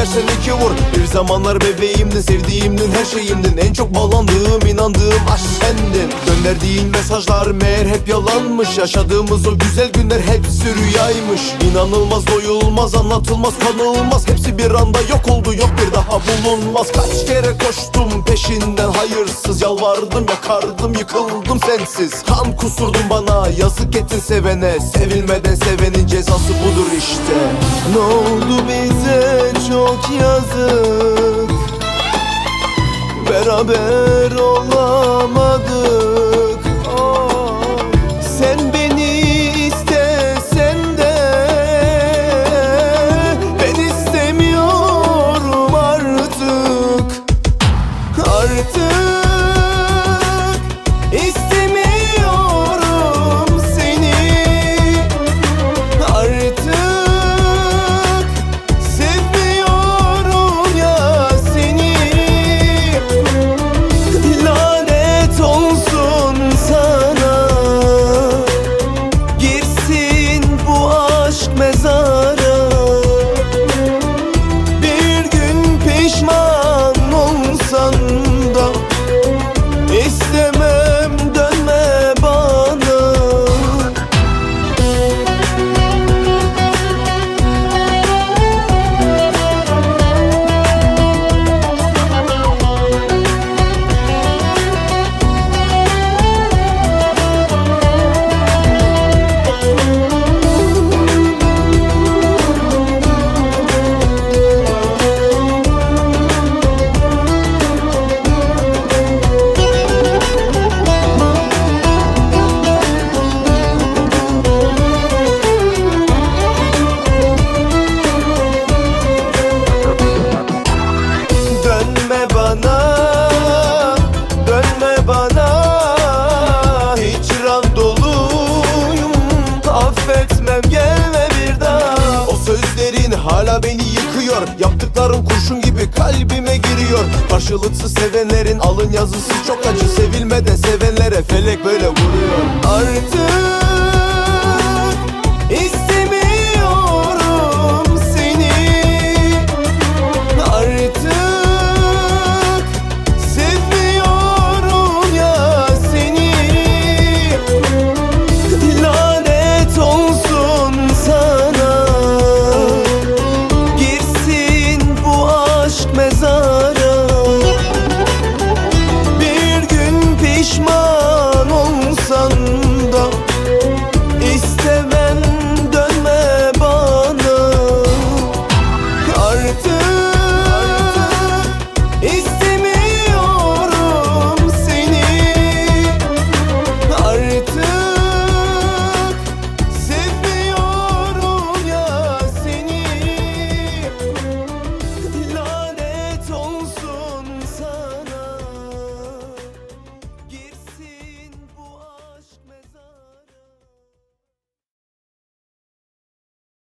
istersen iki vur. Bir zamanlar bebeğimdin, sevdiğimdin, her şeyimdin. En çok bağlandığım, inandığım aşk sendin. Gönderdiğin mesajlar meğer hep yalanmış. Yaşadığımız o güzel günler hepsi rüyaymış. İnanılmaz, doyulmaz, anlatılmaz, kanılmaz. Hepsi bir anda yok oldu, yok bir daha bulunmaz. Kaç kere koştum peşinden hayırsız, yalvardım, yakardım, yıkıldım sensiz. Kan kusurdun bana, yazık ettin sevene. Sevilmeden sevenin cezası budur işte. Ne oldu bize çok yazık, beraber olamadık. Sen beni istesen de ben istemiyorum artık. Artık istemiyorum seni. Artık sevmiyorum ya seni. Lanet olsun sana, girsin bu aşk mezara. Bir gün pişman olsan da istemem, dönme bana. Dönme bana, dönme bana. Hicran doluyum, affetmem, gelme bir daha. O sözlerin hala beni yıkıyor. Yaptıkların kurşun gibi kalbime giriyor. Karşılıksız sevenlerin alın yazısı çok acı. Sevilmeden sevenlere felek böyle vuruyor. Artık